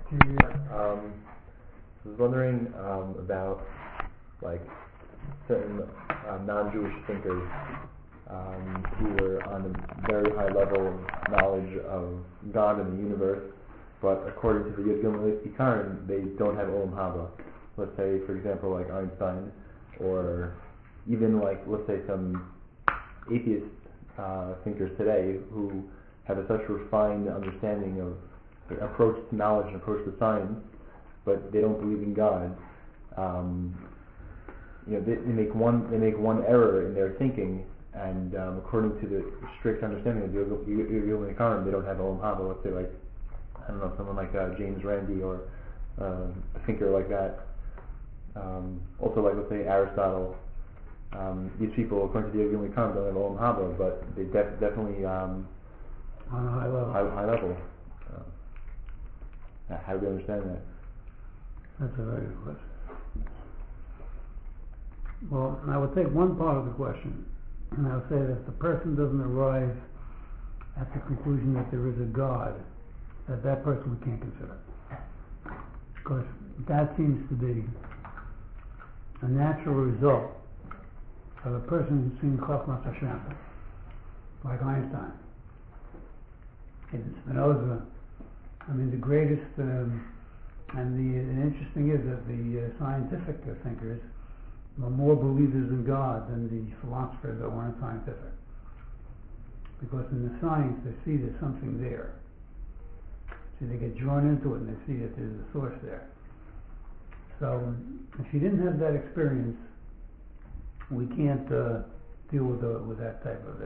I was wondering about like certain non-Jewish thinkers who were on a very high level of knowledge of God and the universe, but according to the Yud Gimel Ikarim, they don't have Olam Haba. Let's say, for example, like Einstein, or even like, let's say, some atheist thinkers today who have a such refined understanding of the approach to knowledge and approach to science, but they don't believe in God. They make one error in their thinking, and according to the strict understanding of the Yud Gimel Ikarim, they don't have Olam Haba. Let's say, like, I don't know, someone like James Randi or a thinker like that. Also, like, let's say Aristotle. These people, according to the Yud Gimel Ikarim, don't have Olam Haba, but they definitely on a high level. High level. How do you understand that? That's a very good question. Well, I would take one part of the question, and I would say that if the person doesn't arrive at the conclusion that there is a God, that person we can't consider. Because that seems to be a natural result of a person who's seen Chachmas Hashem, like Einstein. And Spinoza, the greatest, and the interesting is that the scientific thinkers are more believers in God than the philosophers that weren't scientific. Because in the science they see there's something there. So they get drawn into it and they see that there's a source there. So if you didn't have that experience, we can't deal with that type of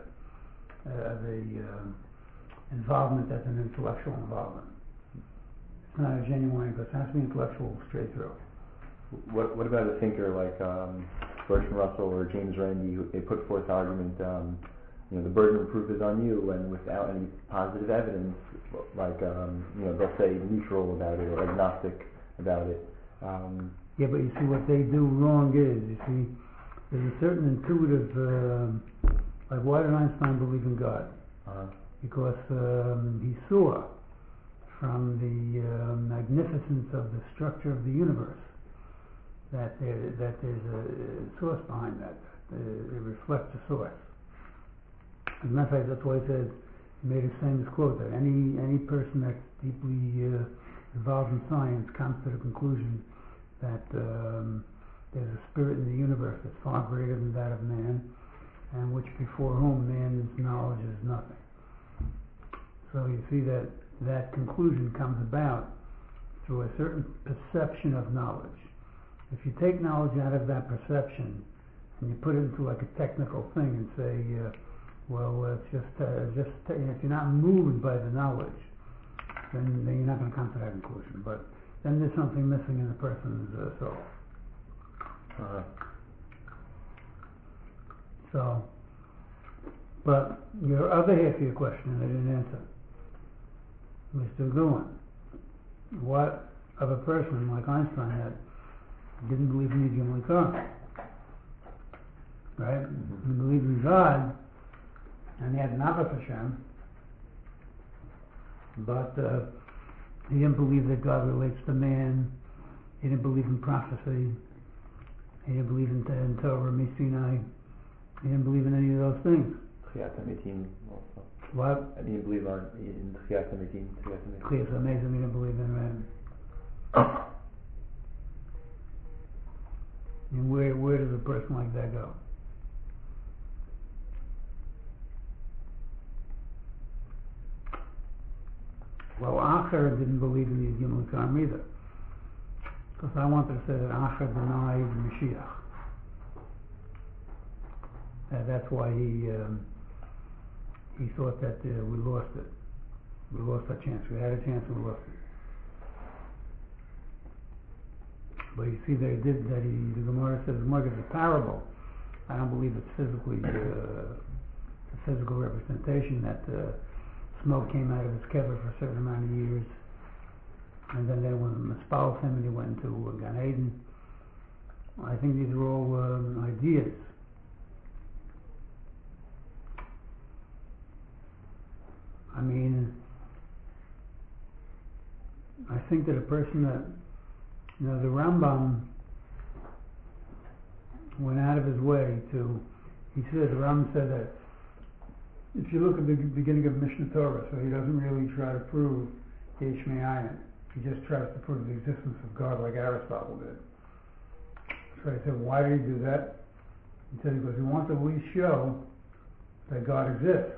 a involvement as an intellectual involvement. It's not a genuine, because it has to be intellectual straight through. What about a thinker like Bertrand Russell or James Randi, who they put forth the argument, the burden of proof is on you, and without any positive evidence, like they'll say neutral about it or agnostic about it. Yeah, but you see what they do wrong is, you see, there's a certain intuitive, like why did Einstein believe in God? Because he saw from the magnificence of the structure of the universe that there's a source behind that. It reflects a source. As a matter of fact, that's why he said, he made a famous quote that any person that's deeply involved in science comes to the conclusion that there's a spirit in the universe that's far greater than that of man, and which before whom man's knowledge is nothing. So you see that conclusion comes about through a certain perception of knowledge. If you take knowledge out of that perception and you put it into like a technical thing and say, it's just if you're not moved by the knowledge, then you're not going to come to that conclusion. But then there's something missing in the person's soul. So, but your other half of your question I didn't answer. Mr. Guin, what of a person like Einstein that didn't believe in Yud Gimel Ikarim, right? He believed in God, and he had an Ahavas Hashem, but he didn't believe that God relates to man. He didn't believe in prophecy. He didn't believe in Torah, Sinai. He didn't believe in any of those things. Also. What? And he didn't believe in Tchiyat HaMetim. It's amazing he didn't believe in man. And where does a person like that go? Well, Acher didn't believe in the Yud Gimel Ikarim either, because I wanted to say that Acher denied Mashiach. That's why he thought that we lost it. We lost our chance. We had a chance and we lost it. But you see, the Gemara says the Gemara is a parable. I don't believe it's physically a physical representation that smoke came out of his kever for a certain amount of years, and then they went and espoused him, and he went into Gan Eden. I think these are all ideas. I think that a person that, the Rambam went out of his way to, the Rambam said that if you look at the beginning of Mishnah Torah, so he doesn't really try to prove Yesh Me'ayin. He just tries to prove the existence of God like Aristotle did. So I said, why did he do that? He said because he wants to at least show that God exists.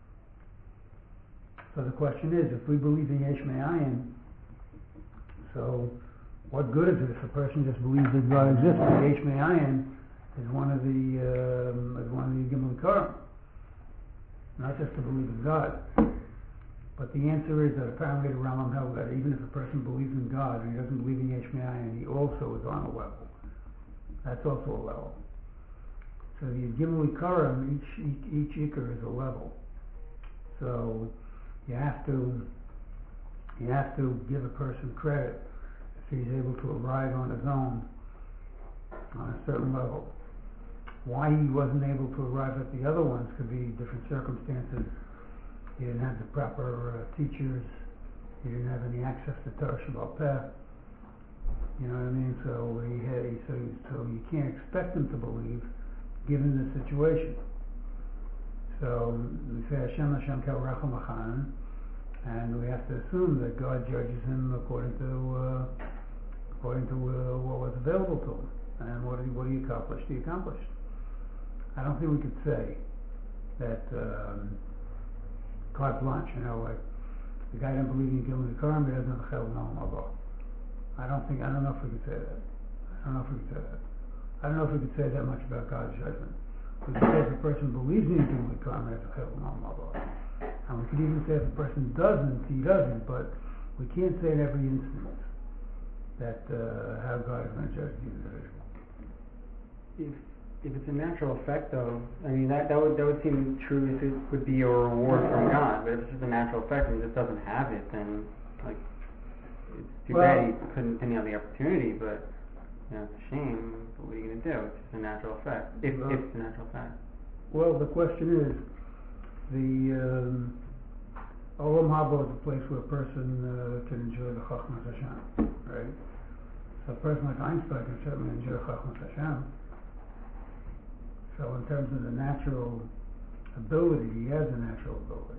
So the question is, if we believe in Yesh Me'ayin, so what good is it if a person just believes that God exists? Yesh Me'ayin is one of the Gimel Karam, not just to believe in God. But the answer is that apparently the Rambam held that even if a person believes in God and he doesn't believe in Yesh Me'ayin, he also is on a level. That's also a level. So the Gimel Karam, each Ikar is a level. So you have to give a person credit if he's able to arrive on his own on a certain level. Why he wasn't able to arrive at the other ones could be different circumstances. He didn't have the proper teachers. He didn't have any access to Torah Sheba'al Peh. You know what I mean? So you can't expect him to believe, given the situation. So we say Hashem Kel Rachel Machan, and we have to assume that God judges him according to what was available to him, and what he accomplished. He accomplished. I don't think we could say that carte blanche. Like the guy doesn't believe in Gimel Karam, he doesn't have a Chel Noam Haba. I don't know if we could say that. I don't know if we could say that much about God's judgment. We could say if a person believes in Gimel Karam, he has a Chel Noam Haba. And we could even say if a person doesn't, he doesn't. But we can't say in every instance that how God is going to judge the individual. If it's a natural effect, though, I mean that would seem true if it would be a reward from God. But if it's just a natural effect and he just doesn't have it, then it's too bad he couldn't have the opportunity. But it's a shame. What are you going to do? It's just a natural effect. If it's a natural effect. Well, the question is, the Olam Haba is a place where a person can enjoy the Chachmas Hashem, right? So a person like Einstein can certainly enjoy Chachmas Hashem. So in terms of the natural ability, he has a natural ability.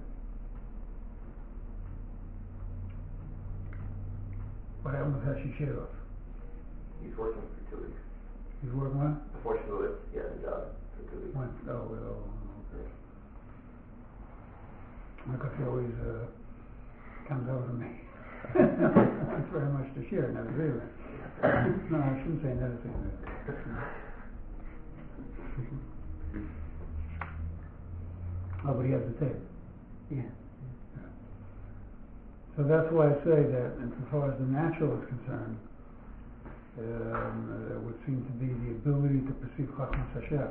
What happened with Heshi Shilov? He's working for 2 weeks. He's working what? Unfortunately, he has a job for 2 weeks. Okay. Like he always comes over to me. Thanks very much to share, never really. No, I shouldn't say never say that. Oh, but he has the tape. Yeah. So that's why I say that, as far as the natural is concerned, it would seem to be the ability to perceive Chachmas Hashem.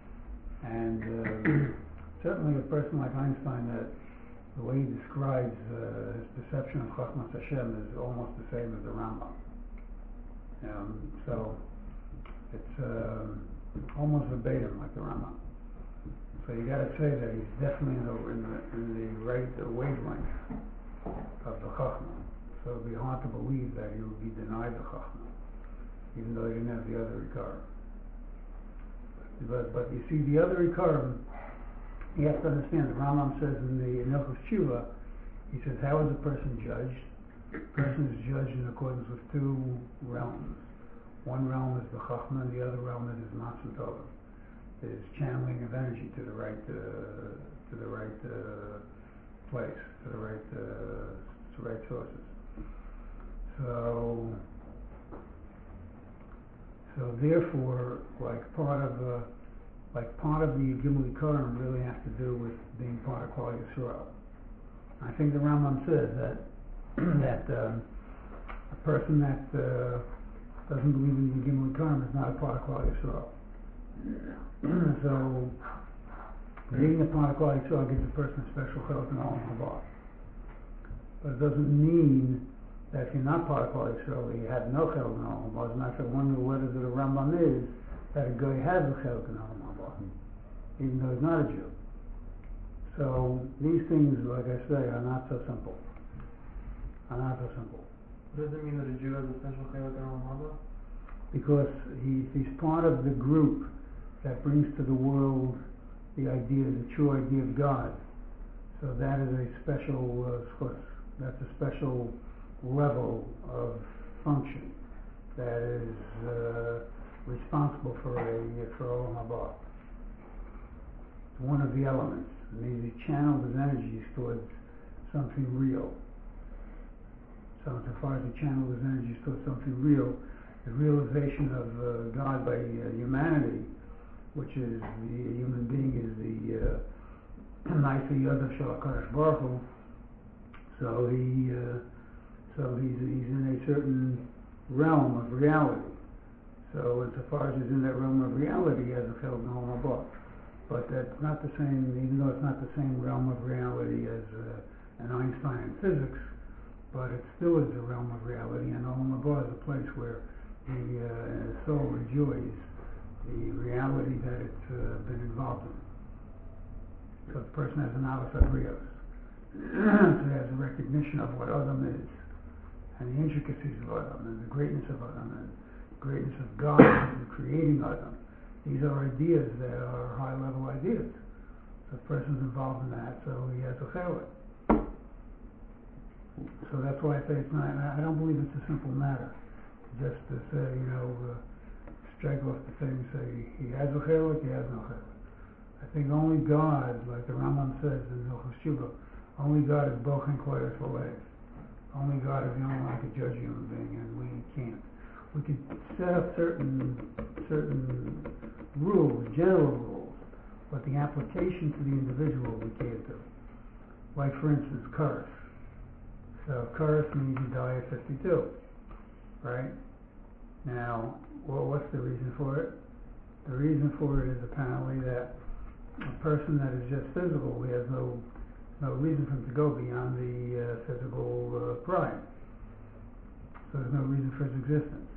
And certainly a person like Einstein, that the way he describes his perception of Chachmas Hashem is almost the same as the Rambam. So it's almost verbatim like the Rambam. So you got to say that he's definitely in the right wavelength of the Chachma. So it'd be hard to believe that he would be denied the Chachma, even though he didn't have the other Ikarim. But you see, the other Ikarim, you have to understand, the Rambam says in Hilchos Tshuva, he says, how is a person judged? A person is judged in accordance with two realms. One realm is the Chachma, and the other realm is Matzah Tova. It is channeling of energy to the right place, to the right sources. So therefore, part of the Gimel Karam really has to do with being part of Klal Yisrael. I think the Rambam says that a person that doesn't believe in the Gimel Karam is not a part of Klal Yisrael. So being a part of Klal Yisrael gives a person a special chiluk in Olam Haba. But it doesn't mean that if you're not part of Klal Yisrael, you have no chiluk in Olam Haba. As a matter of fact, one of the letters of the Rambam is that a guy has a chiluk in Olam Haba, even though he's not a Jew. So these things, like I say, are not so simple. What does it mean that a Jew has a special chayot in Olam Haba? Because he's part of the group that brings to the world the true idea of God. So that is a special, that's a special level of function that is responsible for Olam Haba. It's one of the elements. It means he channels his energies towards something real. So insofar as he channels his energies towards something real, the realization of God by humanity, which is the human being, is the Naisa Yodav Shel HaKadosh Baruch Hu. So he's in a certain realm of reality. So insofar as he's in that realm of reality, he has a chel in Olam Haba. But that's not the same, even though it's not the same realm of reality as an Einstein in physics, but it still is a realm of reality, and Olam Haba is a place where the soul enjoys the reality that it's been involved in. So the person has an Aleph Abrios. So he has a recognition of what Adam is, and the intricacies of Adam, and the greatness of Adam, and the greatness of God in creating Adam. These are ideas that are high-level ideas. So the person's involved in that, so he has a chayot. So that's why I say it's not, I don't believe it's a simple matter. Just to say, strike off the thing and say, he has a chayot, he has no chayot. I think only God, like the Rambam says in Hilchos Tshuva, only God is bochen koyos v'lev. Only God is the only one who can judge a human being, and we can't. We could set up certain rules, general rules, but the application to the individual we can't do. Like, for instance, curse. So curse means you die at 52, right? Now, what's the reason for it? The reason for it is apparently that a person that is just physical, he has no reason for him to go beyond the physical prime. So there's no reason for his existence.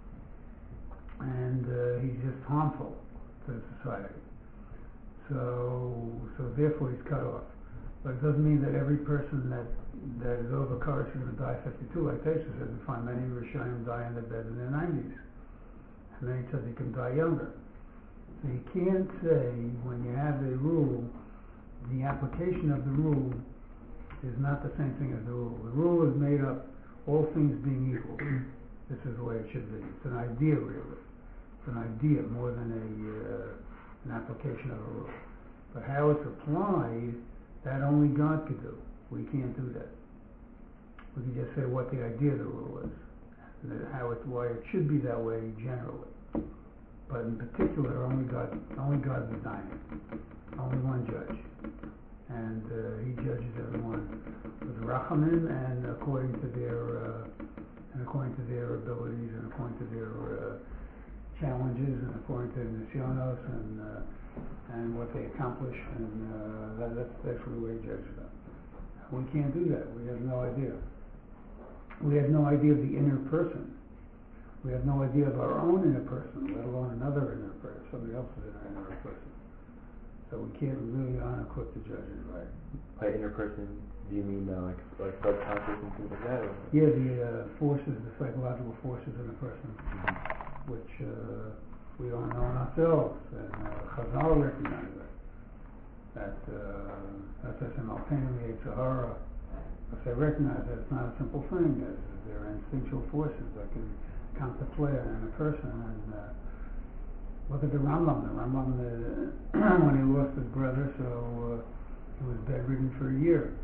And he's just harmful to society. So therefore he's cut off. But it doesn't mean that every person that is over curse is going to die 52. Like Taisa says, we find many Rishonim die in their bed in their 90s. And then he says he can die younger. So you can't say when you have a rule, the application of the rule is not the same thing as the rule. The rule is made up, all things being equal. This is the way it should be. It's an idea, really. It's an idea more than an application of a rule. But how it's applied, that only God could do. We can't do that. We can just say what the idea of the rule is, and why it should be that way generally. But in particular, only God designed it. Only one judge, and he judges everyone with rachamim and according to their abilities and according to their challenges and according to the nisyonos and what they accomplish, and that's the way he judges them. We can't do that. We have no idea. We have no idea of the inner person. We have no idea of our own inner person, let alone another inner person, somebody else's inner person. So we can't really unequip the judges, right? By inner person, do you mean like subconscious and things like that? Or? Yeah, the forces, the psychological forces in a person, which we don't know in ourselves, and Chazal recognizes that. That's a Malkenim Sahara. If they recognize that it's not a simple thing, there are instinctual forces that can come to play in a person. And look at the Rambam. The Rambam, when he lost his brother, so he was bedridden for a year.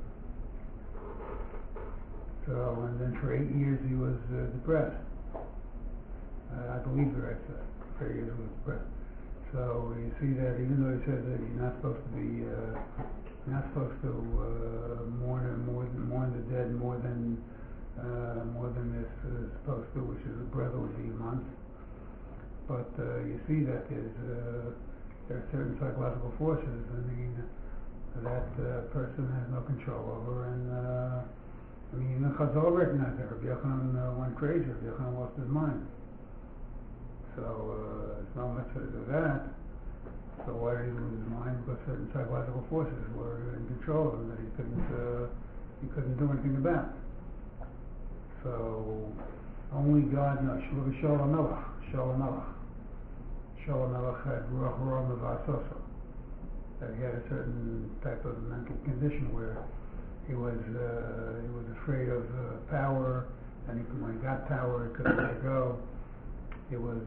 So, and then for 8 years he was depressed. I believe the right side. For 8 years he was depressed. So you see that even though he says that you're not supposed to be, mourn the dead more than this is supposed to, which is a brother would be a month. But you see that there are certain psychological forces, that person has no control over, and even Chazal recognized that. Rabbi Yochanan went crazy. Rabbi Yochanan lost his mind. So it's not much to do that. So why did he lose his mind? Because certain psychological forces were in control of him that he couldn't do anything about. So only God knows. Look at Shaul HaMelech. Shaul HaMelech had Ruach Ra Mevasoso. That he had a certain type of mental condition where he was afraid of power, and when he got power, he couldn't let it go. It was,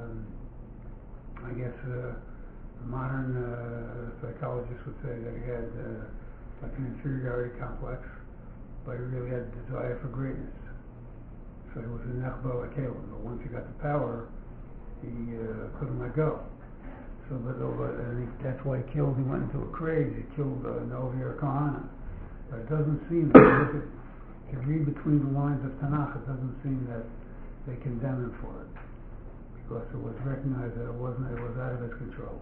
I guess, modern psychologists would say that he had like an inferiority complex, but he really had a desire for greatness. So he was a Nechba like Caleb, but once he got the power, he couldn't let go. So, that's why he went into a craze. He killed Novia Kahana. But it doesn't seem, if you read between the lines of Tanakh, it doesn't seem that they condemn him for it, because it was recognized that it was out of his control.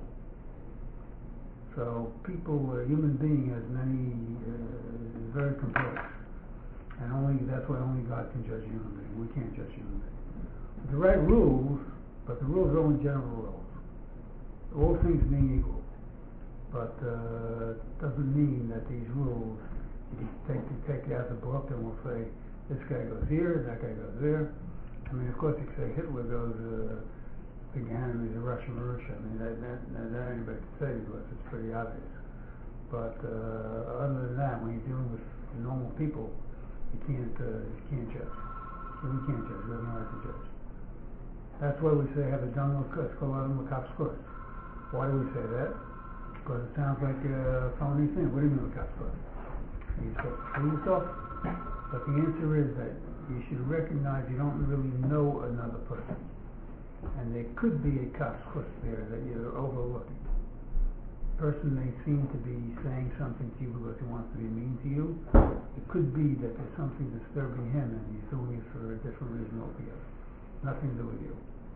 So a human being has many, is very complex, and that's why only God can judge a human being. We can't judge a human being. The right rules, but the rules are only general rules. All things being equal, but doesn't mean that these rules, you take it out of the book and we'll say this guy goes here, that guy goes there. I mean, of course you can say Hitler goes big enemies of Russia. I mean, that anybody can say because it's pretty obvious. But other than that, when you're dealing with normal people, you can't judge. So we can't judge. We have no right to judge. That's why we say have a done with Kolam L'Kapskos. Why do we say that? Because it sounds like a phony thing. What do you mean L'Kapskos? You're supposed to fool yourself? But the answer is that you should recognize you don't really know another person. And there could be a Kapskos there that you're overlooking. The person may seem to be saying something to you because he wants to be mean to you. It could be that there's something disturbing him and he's doing it for a different reason altogether. Nothing to do with you.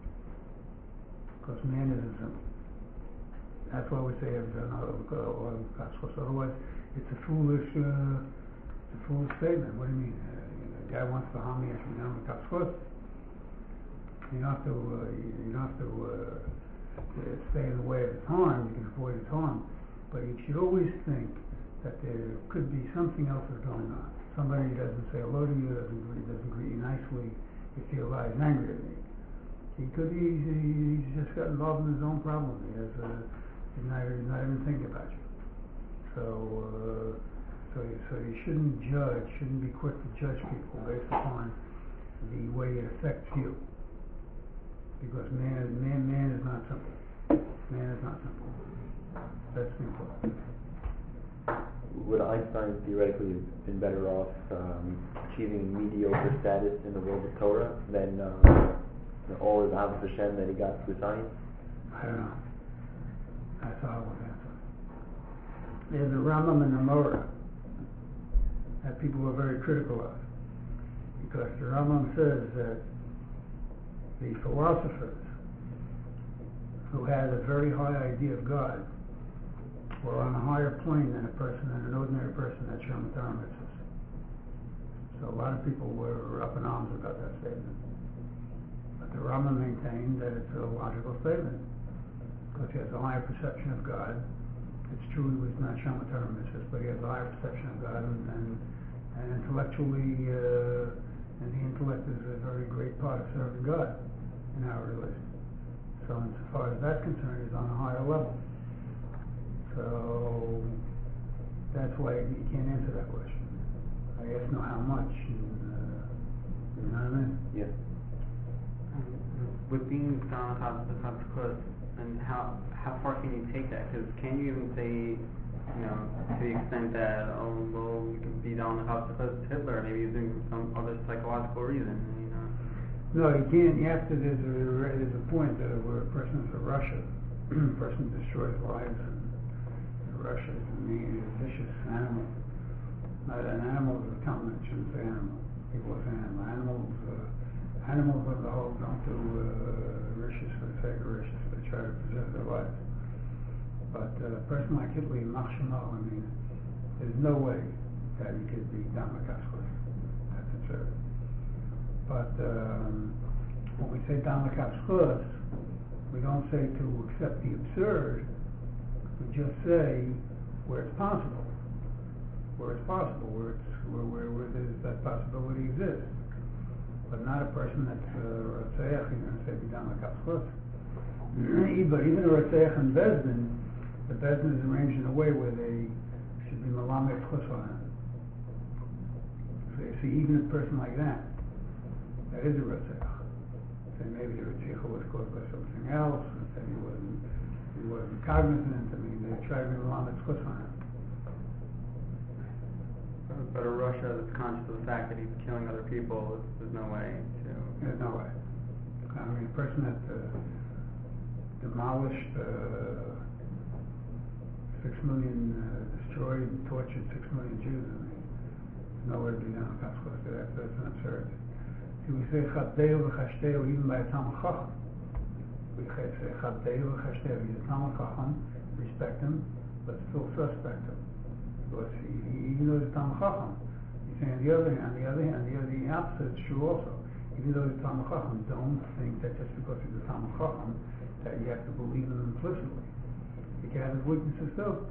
Because man isn't simple. That's why we say otherwise it's a foolish statement. What do you mean? A guy wants to harm me, I should be done with Kapskos. You don't have to stay in the way of his harm. You can avoid his harm, but you should always think that there could be something else that's going on. Somebody doesn't say hello to you, doesn't greet you nicely. You feel he's angry at me. He's just got involved in his own problem. He's not even thinking about you. So you shouldn't be quick to judge people based upon the way it affects you. Because man is not simple. Man is not simple. That's simple. Would Einstein theoretically have been better off achieving mediocre status in the world of Torah than all his Ahavas Hashem that he got through science? I don't know. That's all I would answer. There's a Rambam and a Morah that people are very critical of, because the Rambam says that the philosophers who had a very high idea of God were on a higher plane than an ordinary person that Shem Torah mitzvahs. So a lot of people were up in arms about that statement. But the Rambam maintained that it's a logical statement, because he has a higher perception of God. It's true he was not Shem Torah mitzvahs, but he has a higher perception of God, and intellectually, and the intellect is a very great part of serving God in our religion. So insofar as that's concerned, he's on a higher level. So that's why you can't answer that question. I guess know how much, and, you know what I mean? Yeah. With being done the Kapskos, and how far can you take that? Because can you even say, to the extent that, you can be down the Kapskos Hitler, maybe he's doing some other psychological reason, No, you can't. You have to. There's a point where a person is a Russia, a person destroys lives, and Russia is a vicious animal. An animal is a compliment. Shouldn't say animal. People say animal. Animals on the whole don't do vicious for the sake of vicious. They try to preserve their lives. But a person like Hitler, Machshamo, there's no way that he could be done with Kapskos. That's absurd. But when we say Dam Kapskos, we don't say to accept the absurd. We just say where it's possible. Where there's that possibility exists. not a person that's Rotzeach, you're going to say B'dam HaKapschus. But even a Rotzeach and Bezdin, the Bezdin is arranged in a way where they should be Malamed Chus on it. So you see, even a person like that is a Rotzeach. So maybe the Rotzeach was caused by something else, and he wasn't cognizant. I mean, they try to be Malamed Chus on it. But a Russia that's conscious of the fact that he's killing other people, there's no way to... There's no way. I mean, a person that demolished 6 million, destroyed and tortured 6 million Jews, I mean, there's no way to be done. That's an absurdity. See, we say Chabdeu v'chashteu even by a Talmud Chacham. We say Chabdeu v'chashteu. He's a Talmud Chacham, respect him, but still suspect him. Because even though he's a Talmud Chacham, he's saying on the other hand, the opposite is true also. Even though he's a Talmud Chacham, don't think that just because he's a Talmud Chacham that you have to believe him implicitly. You can have his weaknesses too.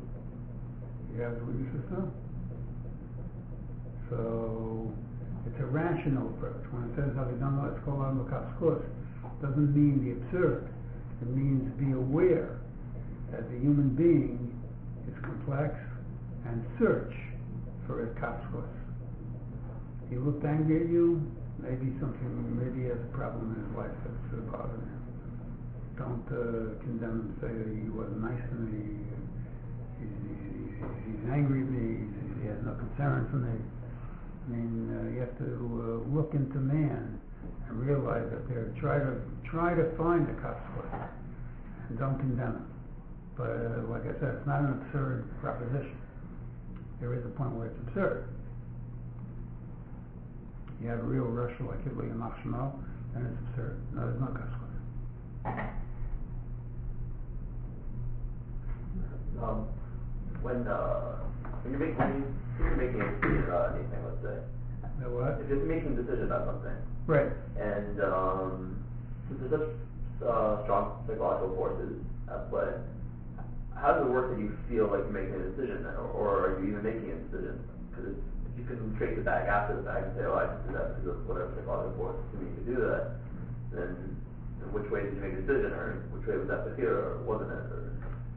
So it's a rational approach. When it says Havidam La'etzkolam L'Kapschus, doesn't mean the absurd. It means be aware that the human being is complex and search for his kapschus. He looked angry at you, maybe he has a problem in his life that's bothering him. Don't condemn him, say that he wasn't nice to me, he's angry at me, he has no concern for me. I mean, you have to look into man and realize that try to find the kapschus and don't condemn him. But like I said, it's not an absurd proposition. There is a point where it's absurd. You have a real Russia like Hitler and Machshmo, then it's absurd. No, there's no kapschus. When you're making a decision about anything, let's say. The what? If you're making a decision about something. Right. And since there's such strong psychological forces at play, how does it work that you feel like you're making a decision, or are you even making a decision? Because if you can trace it back after the fact and say, oh, I just did that because of whatever psychological force to me to do that, then which way did you make a decision, or which way was that here, or wasn't it? Or...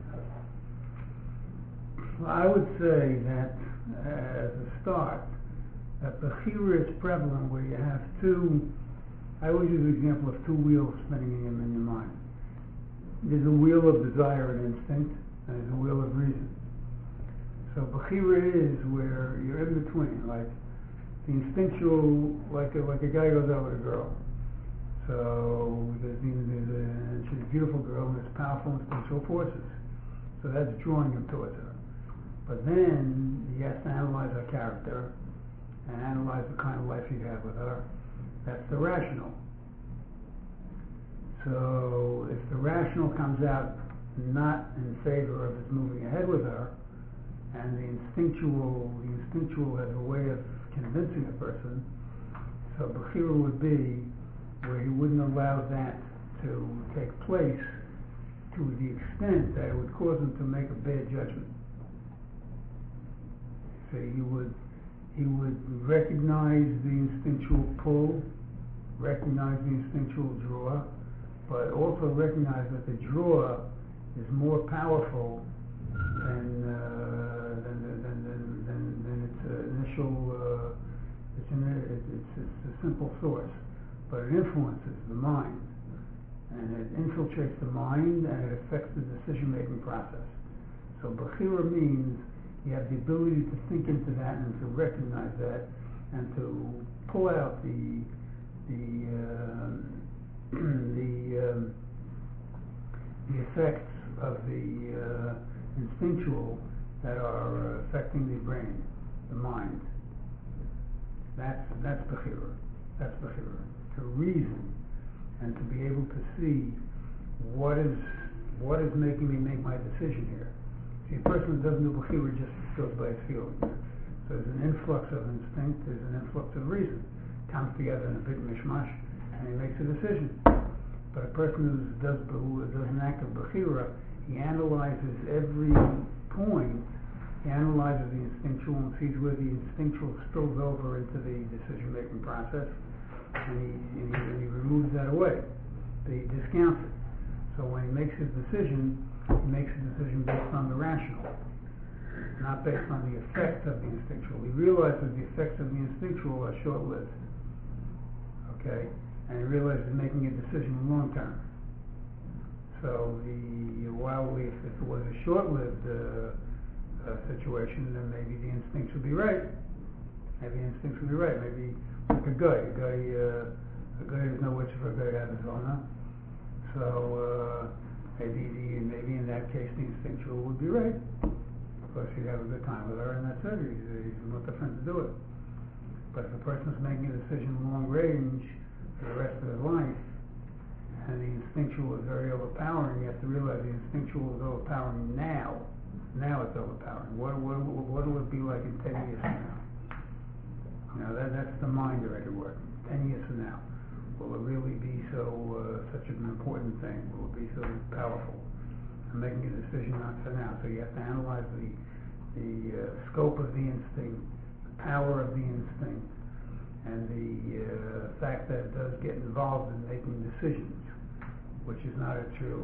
Well, I would say that as a start, that Bechira is prevalent where you have I always use the example of two wheels spinning in your mind. There's a wheel of desire and instinct, and there's a wheel of reason. So Bechira is where you're in between, like the instinctual, like a guy goes out with a girl. So she's a beautiful girl and there's powerful instinctual forces. So that's drawing him towards her. But then he has to analyze her character and analyze the kind of life he'd have with her. That's the rational. So if the rational comes out not in favor of his moving ahead with her, and the instinctual has a way of convincing a person, so Bechira would be where he wouldn't allow that to take place to the extent that it would cause him to make a bad judgment. So he would recognize the instinctual pull, recognize the instinctual draw, but also recognize that the draw is more powerful than its initial. It's a simple source, but it influences the mind, and it infiltrates the mind, and it affects the decision-making process. So Bechira means you have the ability to think into that and to recognize that, and to pull out the effects of the instinctual that are affecting the brain, the mind. That's Bechira. That's Bechira. To reason and to be able to see what is making me make my decision here. See, a person who doesn't do Bechira just goes by his feelings. So there's an influx of instinct, there's an influx of reason. Comes together in a big mishmash, and he makes a decision. But a person who does an act of Bechira, he analyzes every point, he analyzes the instinctual and sees where the instinctual spills over into the decision-making process, and he moves that away. He discounts it. So when he makes his decision, he makes a decision based on the rational, not based on the effects of the instinctual. He realizes the effects of the instinctual are short-lived. Okay? And he realizes he's making a decision long term. So if it was a short-lived situation, then maybe the instincts would be right. Maybe like a guy has no wish for a guy to have his owner. So maybe in that case the instinctual would be right, because he'd have a good time with her, and that's it. He's not the friend to do it. But if a person's making a decision long range for the rest of his life, and the instinctual is very overpowering, you have to realize the instinctual is overpowering now. Now it's overpowering. What will it be like in 10 years from now? That's the mind already working. 10 years from now, will it really be such an important thing? Will it be so powerful? I'm making a decision not for now. So you have to analyze the scope of the instinct, the power of the instinct, and the fact that it does get involved in making decisions, which is not its real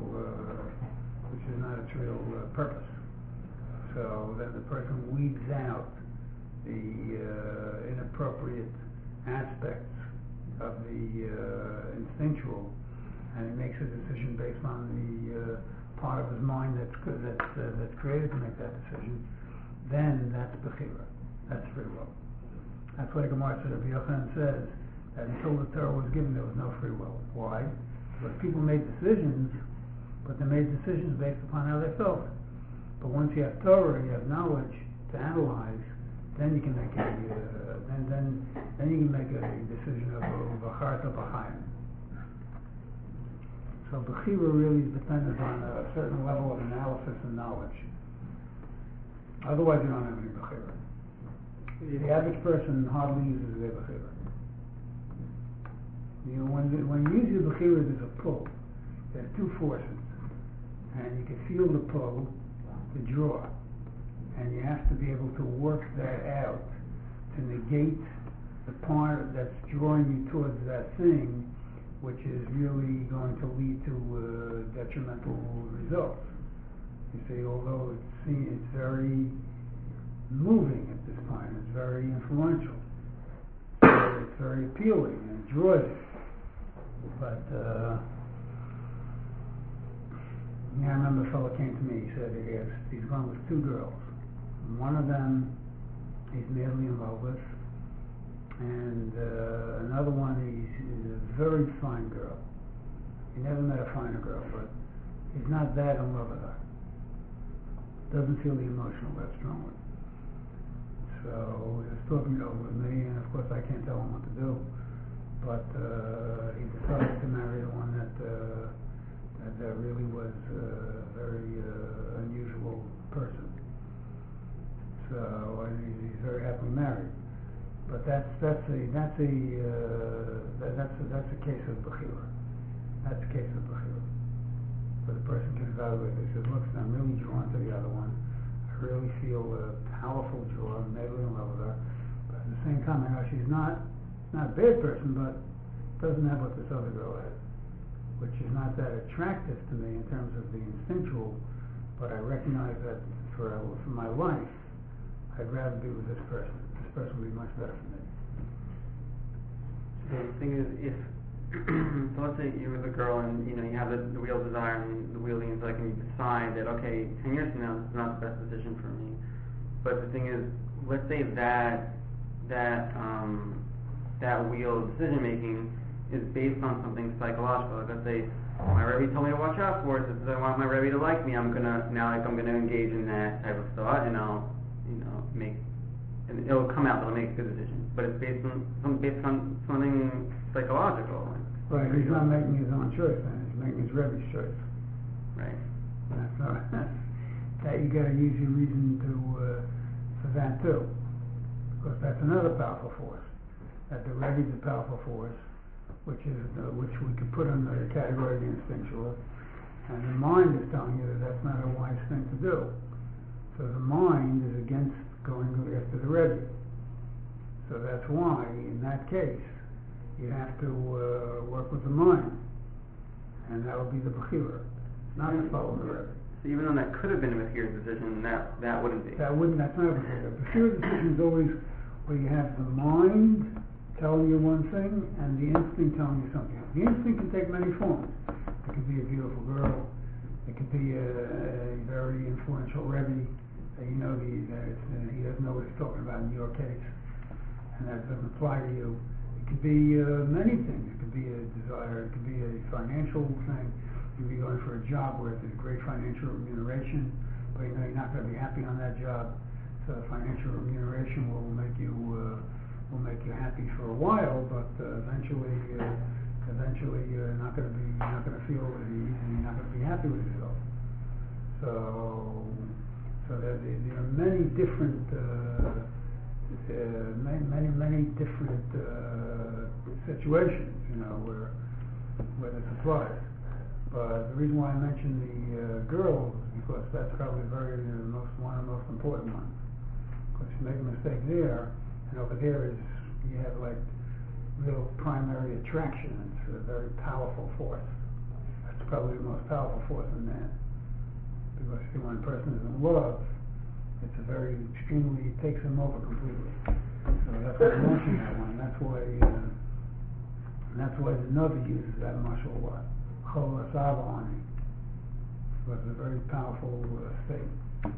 purpose. So then the person weeds out the inappropriate aspects of the instinctual, and he makes a decision based on the part of his mind that's created to make that decision. Then that's bechira. That's free will. That's why the Gemara said, Rabbi Yochanan says that until the Torah was given, there was no free will. Why? Because people made decisions, but they made decisions based upon how they felt. But once you have Torah, you have knowledge to analyze, then you can make a decision of b'charta b'chaim. So bechira really is dependent on a certain level of analysis and knowledge. Otherwise, you don't have any bechira. The average person hardly uses their bechira. When you use your bechira, there's a pull. There are two forces, and you can feel the pull, the draw, and you have to be able to work that out to negate the part that's drawing you towards that thing, which is really going to lead to detrimental results. You see, although it's very moving at this point, it's very influential, it's very appealing, and it draws you. But I remember a fellow came to me, he said he's gone with two girls. One of them he's madly in love with, and another one is a very fine girl. He never met a finer girl, but he's not that in love with her. Doesn't feel the emotional that strongly. So he was talking it over with me, and of course I can't tell him what to do. But he decided to marry the one that really was a very unusual person. So he's very happily married. But that's a case of bechira. That's a case of bechira. So the person can evaluate it. He says, look, I'm really drawn to the other one. I really feel a powerful draw. I'm madly in love with her. But at the same time, I know she's not a bad person, but doesn't have what this other girl has, which is not that attractive to me in terms of the instinctual, but I recognize that for my life, I'd rather be with this person. This person would be much better for me. So the thing is, so let's say you're with a girl and you have the real desire and the real intellect, and you decide that 10 years from now this is not the best decision for me. But the thing is, let's say that wheel of decision making is based on something psychological. Like, let's say my Rebbe told me to watch out for it. If I want my Rebbe to like me, I'm gonna engage in that type of thought, and I'll and it'll come out that I'll make a good decision. But it's based on something psychological. Right, he's not making his own choice, then he's making his Rebbe's choice. Right. That's not that you got to use your reason for that too, because that's another powerful force. That the Rebbe is a powerful force, which we could put under the category of the instinctual, and the mind is telling you that that's not a wise thing to do. So the mind is against going after the Rebbe. So that's why, in that case, you have to work with the mind, and that would be the Bechira, not to follow the Rebbe. So even though that could have been a Bechira decision, that wouldn't be. That's not a Bechira. Bechira decision is always where you have the mind telling you one thing and the instinct telling you something else. The instinct can take many forms. It could be a beautiful girl. It could be a very influential Rebbe. He doesn't know what he's talking about in your case, and that doesn't apply to you. It could be many things. It could be a desire. It could be a financial thing. You could be going for a job where there's great financial remuneration, but you know you're not going to be happy on that job. So financial remuneration will make you happy for a while, but eventually you're not going to feel at ease, and you're not going to be happy with yourself. So there are many different situations, where this applies. But the reason why I mentioned the girls is because that's probably one of the most important ones. Because you make a mistake there, and over there you have like real primary attraction. It's a very powerful force. That's probably the most powerful force in man. Because when a person is in love, it takes him over completely. So that's why I mentioned that one. That's why the Navi uses that martial law. Chol Asava Ani. Because it's a very powerful state.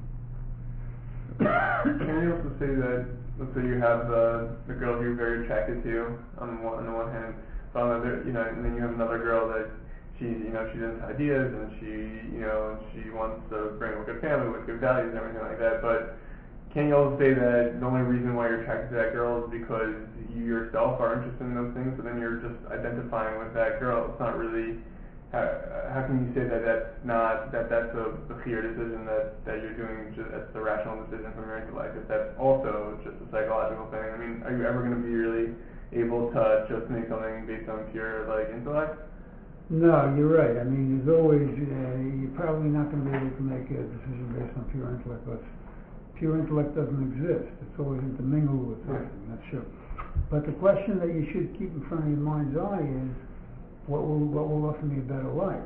Can you also say that, let's say you have the girl you're very attracted to on the one hand, but on the other, and then you have another girl that she's into ideas and she wants to bring up a good family with good values and everything like that. But can you also say that the only reason why you're attracted to that girl is because you yourself are interested in those things, so then you're just identifying with that girl? It's not really. How can you say that's a clear decision that you're doing? That's the rational decision from your intellect. If that's also just a psychological thing. I mean, are you ever going to be really able to just make something based on pure intellect? No, you're right. I mean, there's always you're probably not going to be able to make a decision based on pure intellect, but pure intellect doesn't exist. It's always intermingled with something. That's true. But the question that you should keep in front of your mind's eye is, what will offer me a better life?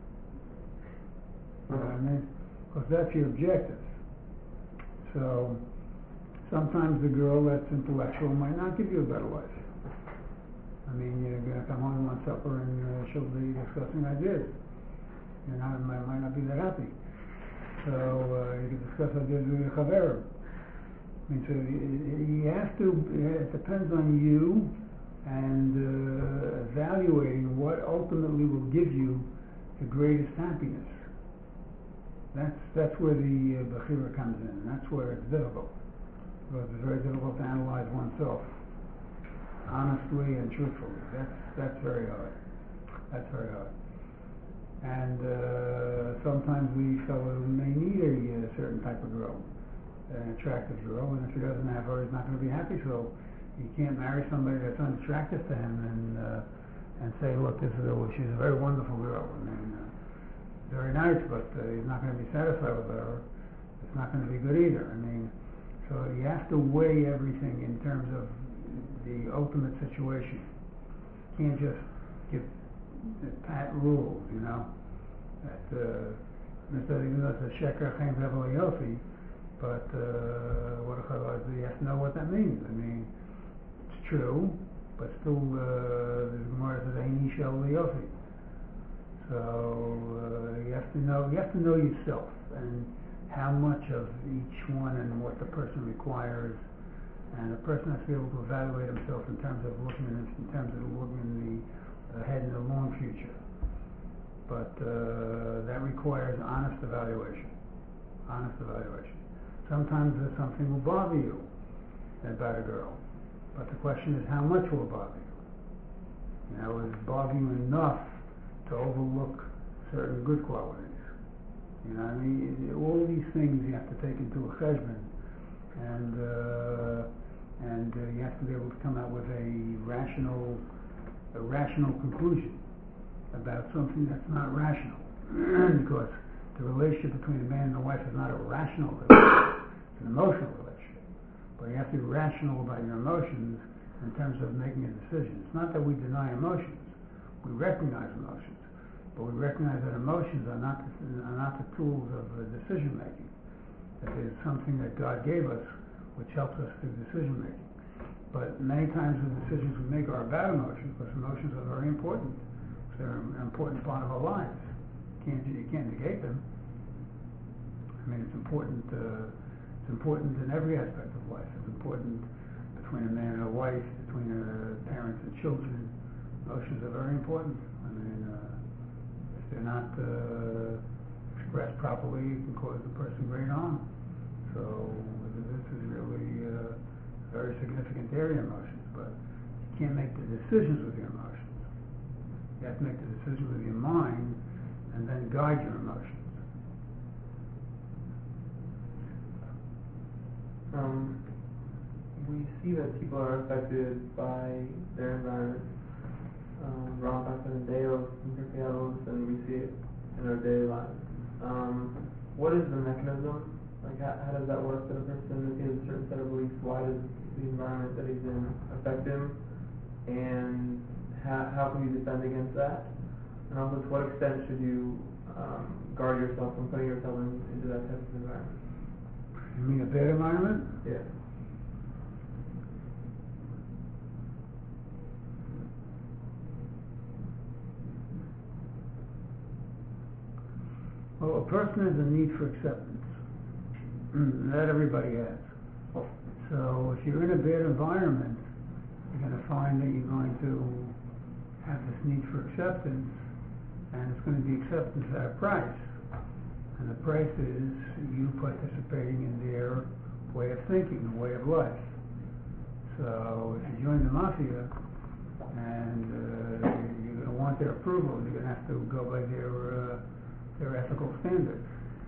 You know what I mean? Because that's your objective. So sometimes the girl that's intellectual might not give you a better life. I mean, you're going to come home on supper and she'll be discussing ideas. You might not be that happy. So you can discuss ideas with your chaver. I mean, so you have to. It depends on you and evaluating what ultimately will give you the greatest happiness. That's where the Bechira comes in, and that's where it's difficult. Because it's very difficult to analyze oneself honestly and truthfully. That's very hard. That's very hard. And sometimes we fellows may need a certain type of girl, an attractive girl, and if he doesn't have her, he's not going to be happy. So you can't marry somebody that's unattractive to him and say, look, she's a very wonderful girl. I mean, very nice, but he's not going to be satisfied with her. It's not going to be good either. I mean, so you have to weigh everything in terms of the ultimate situation. You can't just give pat rules, that even though it's a sheker chen ve'el yofi, but you have to know what that means. I mean, it's true, but still the Gemara says Eini shel yofi. So you have to know yourself and how much of each one and what the person requires, and the person has to be able to evaluate himself in terms of looking in the ahead in the long future. But that requires honest evaluation. Sometimes something will bother you about a girl, but the question is how much will it bother you? Will it bother you enough to overlook certain good qualities? I mean, all these things you have to take into a cheshbon, and you have to be able to come out with a rational conclusion about something that's not rational. Because the relationship between a man and a wife is not a rational relationship, it's an emotional relationship. But you have to be rational about your emotions in terms of making a decision. It's not that we deny emotions. We recognize emotions. But we recognize that emotions are not the tools of decision making. That there's something that God gave us which helps us through decision making. But many times the decisions we make are about emotions, because emotions are very important. They're an important part of our lives. You can't negate them. I mean, it's important. It's important in every aspect of life. It's important between a man and a wife, between parents and children. Emotions are very important. I mean, if they're not expressed properly, it can cause the person great harm. So this is really a very significant area, emotions. But you can't make the decisions with your emotions. You have to make the decision with your mind and then guide your emotions. We see that people are affected by their environment. Rambam and Deos and Pirkei, and we see it in our daily lives. What is the mechanism? Like, how does that work that a person, if he has a certain set of beliefs, why does the environment that he's in affect him? And how can you defend against that? And also, to what extent should you guard yourself from putting yourself into that type of environment? You mean a bad environment? Yeah. Well, a person has a need for acceptance. That everybody has. So if you're in a bad environment, you're going to find that you're going to have this need for acceptance, and it's going to be acceptance at a price. And the price is you participating in their way of thinking, the way of life. So if you join the mafia, and you're going to want their approval, you're going to have to go by their ethical standards,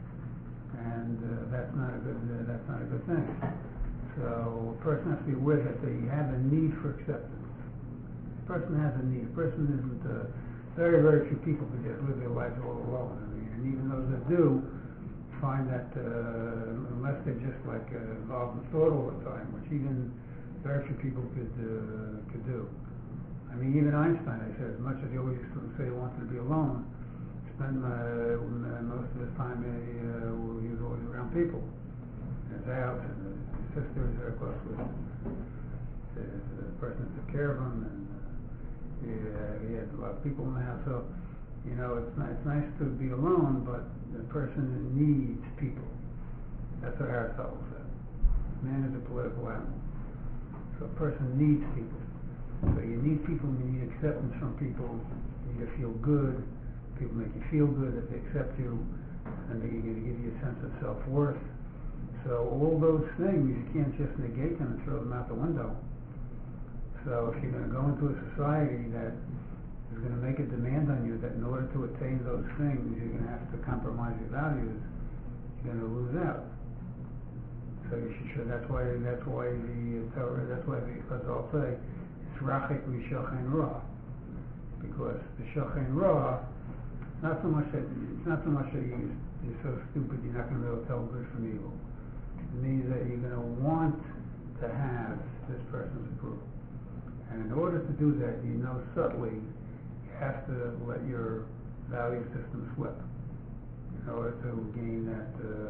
and that's not a good thing. So a person has to be aware that they have a need for acceptance. A person has a need. A person isn't. Very, very few people can just live their lives all alone. I mean, and even those that do find that unless they're just like involved in thought all the time, which even very few people could do. I mean, even Einstein, I said, as much as he always used to say he wanted to be alone, spent most of his time he was always around people. In his house, and his sister was very close with the person that took care of him, and he had a lot of people in the house. So, you know, it's nice to be alone, but the person needs people. That's what Aristotle said. Man is a political animal. So a person needs people. So you need people, you need acceptance from people, you need to feel good. People make you feel good if they accept you, and they're going to give you a sense of self-worth. So all those things, you can't just negate them and throw them out the window. So if you're going to go into a society that is going to make a demand on you that in order to attain those things, you're going to have to compromise your values, you're going to lose out. So you should. That's why the Torah. That's why the Chazal say it's rachik v'shachen ra, because the shachen ra. It's not so much that you're so stupid you're not going to be able to tell good from evil. It means that you're going to want to have this person's approval. And in order to do that, you know subtly, you have to let your value system slip in order to gain that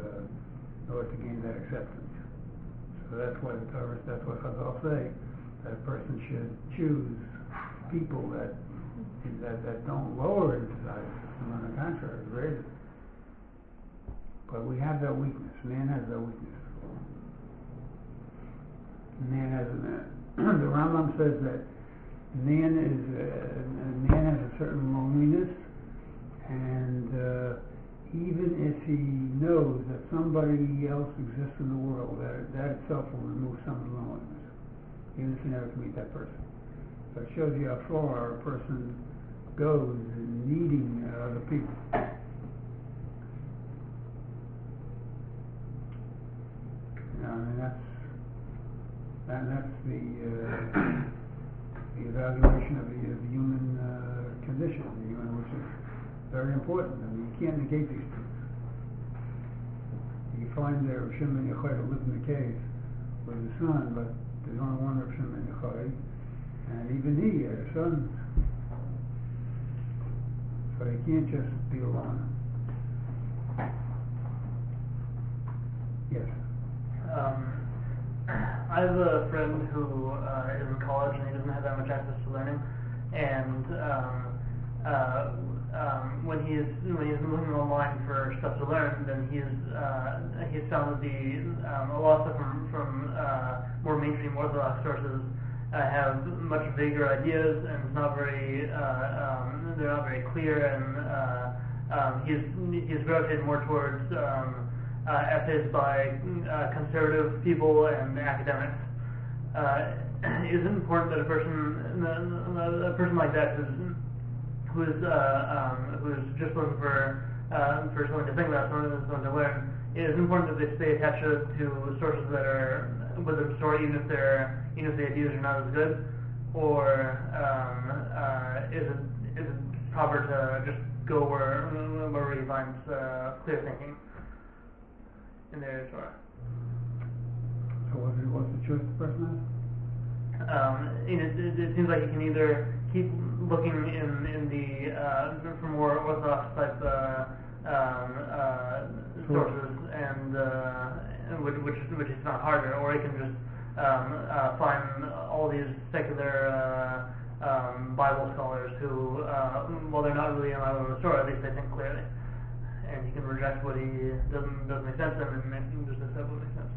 acceptance. So that's why that's what Chazal say, that a person should choose people that don't lower his value system, on the contrary, raise it. But we have that weakness. Man has that weakness. Man has the Rambam says that man has a certain loneliness, and even if he knows that somebody else exists in the world, that itself will remove some of the loneliness, even if you never can meet that person. So it shows you how far a person goes in needing other people. I mean, that's the evaluation of the human condition, which is very important. I mean, you can't negate these things. You can find there Rav Shimon ben Yochai who lived in the cave with his son, but there's only one Rav Shimon ben Yochai. And even he had sons. So he can't just be alone. Yes. I have a friend who is in college and he doesn't have that much access to learning, and when he's looking online for stuff to learn, then he's found that a lot of stuff from more mainstream Orthodox sources have much vaguer ideas, and it's not very they're not very clear, and he's gravitated more towards essays by conservative people and academics. Is it important that a person like that who's just looking for something to think about, something to learn, it is important that they stay attached to sources that are with the story, even if the ideas are not as good, or is it proper to just go where he finds clear thinking in the area of Torah? So what's the choice the person has? It seems like you can either keep looking in the for more orthodox type sources, and which is not harder, or you can just find all these secular Bible scholars who, while they're not really in line with the story, at least they think clearly, and you can reject what he doesn't make sense to him, and just accept what makes sense.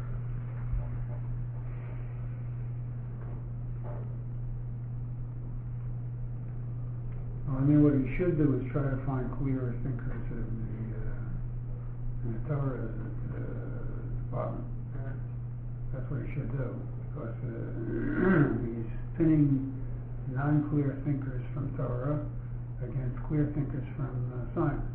Well, I mean, what he should do is try to find clearer thinkers in the Torah department. That's what he should do, because he's pinning non-clear thinkers from Torah against clear thinkers from science.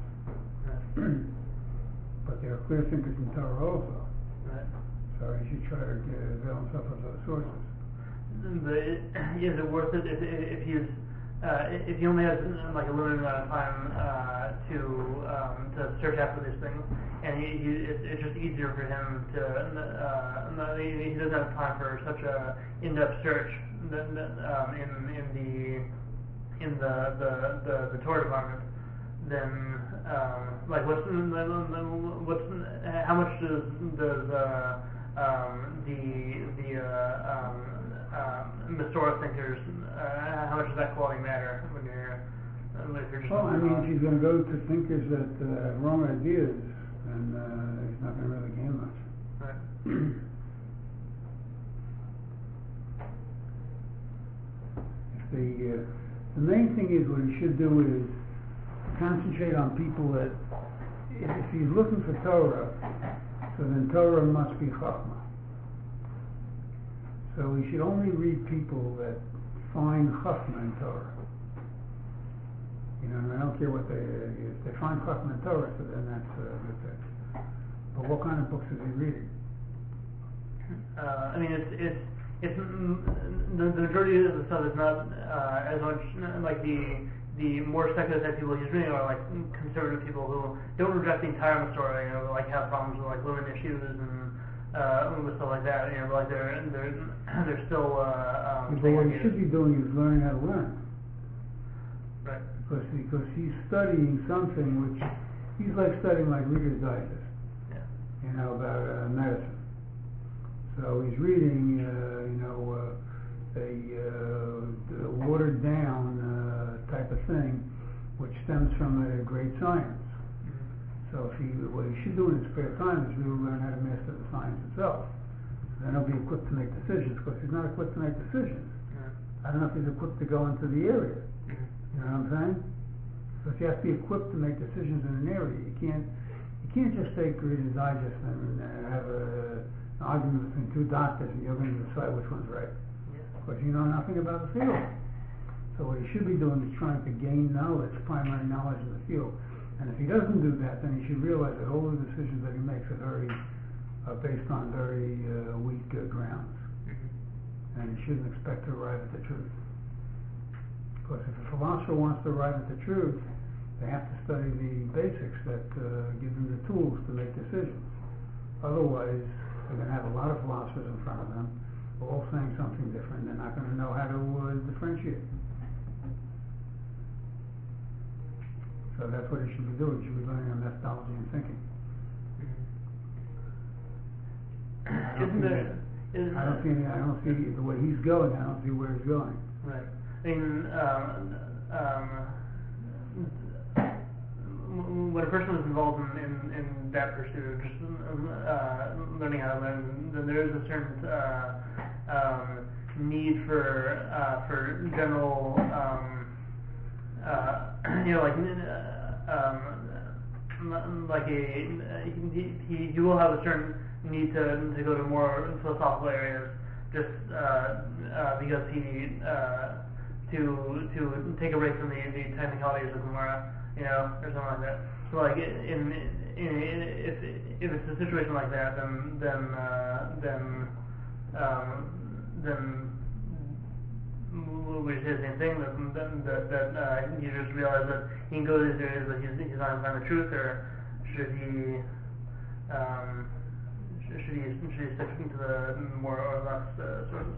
But there are clear thinkers in Torah also. So he should try to avail himself of those sources. But is it worth it if he only has like a limited amount of time to search after these things, and it's just easier for him to he doesn't have time for such a in-depth search in the Torah department, then like how much does Masorah thinkers, how much does that quality matter when you're just... Well, I mean, if he's going to go to thinkers that have wrong ideas, then he's not going to really gain much. Right. The main thing is, what he should do is concentrate on people that, if he's looking for Torah, so then Torah must be Chachma. So we should only read people that find Chachma in Torah. You know, and I don't care what if they find Chachma in Torah, so then that's a good thing. But what kind of books is he reading? I mean, it's the majority of the stuff is not as much like the more secular type people he's reading are like conservative people who don't reject the entire Masorah, you know, like have problems with like women issues and with stuff like that, you know, like they're still. But what he should be doing is learning how to learn. Right. Because he's studying something which he's like studying like Reader's Digest. Yeah. You know, about medicine. So he's reading, a watered down type of thing, which stems from a great science. So what he should do in his spare time is really learn how to master the science itself. Then he'll be equipped to make decisions, because he's not equipped to make decisions. I don't know if he's equipped to go into the area. You know what I'm saying? Because you have to be equipped to make decisions in an area. You can't just take Reader's Digest and have an argument between two doctors and you're going to decide which one's right. Because you know nothing about the field. So what he should be doing is trying to gain knowledge, primary knowledge of the field. And if he doesn't do that, then he should realize that all the decisions that he makes are based on very weak grounds. And he shouldn't expect to arrive at the truth. Because if a philosopher wants to arrive at the truth, they have to study the basics that give them the tools to make decisions. Otherwise, they're going to have a lot of philosophers in front of them, all saying something different. They're not going to know how to differentiate. So that's what he should be doing. He should be learning on methodology and thinking. I don't see the way he's going. I don't see where he's going. Right. I mean, when a person is involved in that pursuit, just learning how to learn, then there is a certain need for general, he will have a certain need to go to more philosophical areas, just because to take a break from the technicalities of Gemara, or something like that. So like if it's a situation like that, then we say the same thing, that you just realize that he can go to these areas, but he's not going to find the truth, or should he stick to the more orthodox sources?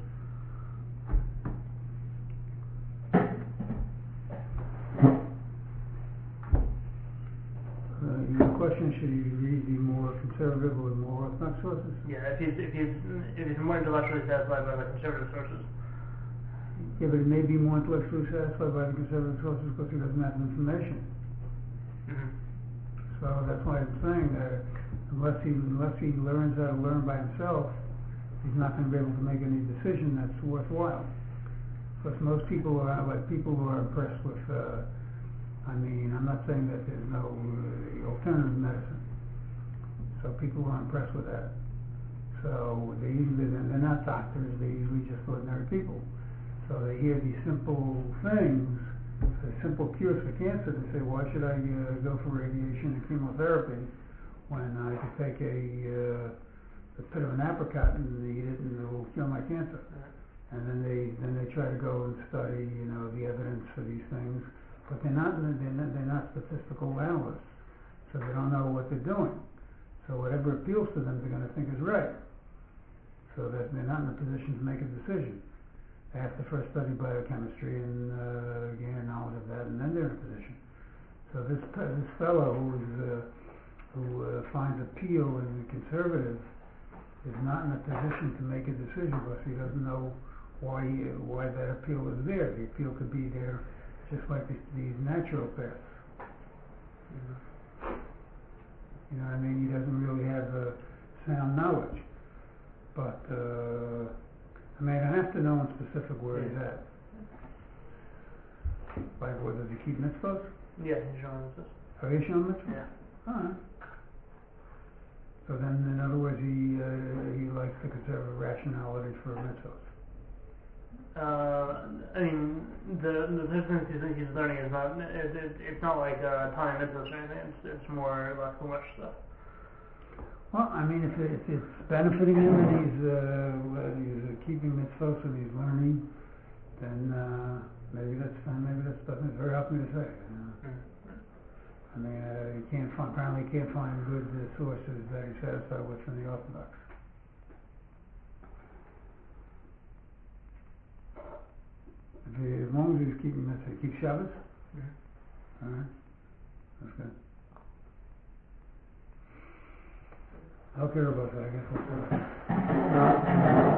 Your question, should he read the more conservative or more orthodox sources? Yeah, if he's more intellectually satisfied by the conservative sources. Yeah, but he may be more intellectually satisfied by the conservative sources because he doesn't have the information. Mm-hmm. So that's why I'm saying that unless he learns how to learn by himself, he's not going to be able to make any decision that's worthwhile. Because most people are impressed with. I'm not saying that there's no alternative medicine. So people are impressed with that. So they're not doctors. They're usually just ordinary people. So they hear these simple things, the simple cures for cancer. They say, why should I go for radiation and chemotherapy when I could take a bit of an apricot and eat it and it will cure my cancer? And then they try to go and study, the evidence for these things, but they're not statistical analysts, so they don't know what they're doing. So whatever appeals to them, they're going to think is right. So that they're not in a position to make a decision. They have to first study biochemistry and gain a knowledge of that, and then they're in a position. So this fellow who finds appeal in the conservative is not in a position to make a decision because he doesn't know why that appeal is there. The appeal could be there just like these natural paths. Mm-hmm. You know what I mean? He doesn't really have sound knowledge. But I have to know in specific where he's at. Like, does he keep mitzvahs? Yeah, he's showing mitzvahs. Are you showing mitzvahs? Yeah. Alright. So then, in other words, he likes the conservative rationality for mitzvahs. The things he's learning is not. It's not like Tanya mitzvahs or anything. It's more less too much stuff. Well, if it's benefiting him and he's keeping mitzvahs and he's learning, then maybe that's fine. Maybe that's very hard for me to say. You can't find good sources that he's satisfied with from the Orthodox. As long as he's keeping mitzvahs, keep Shabbos. Mm-hmm. All right, that's good. Okay, Rabbi, I guess we'll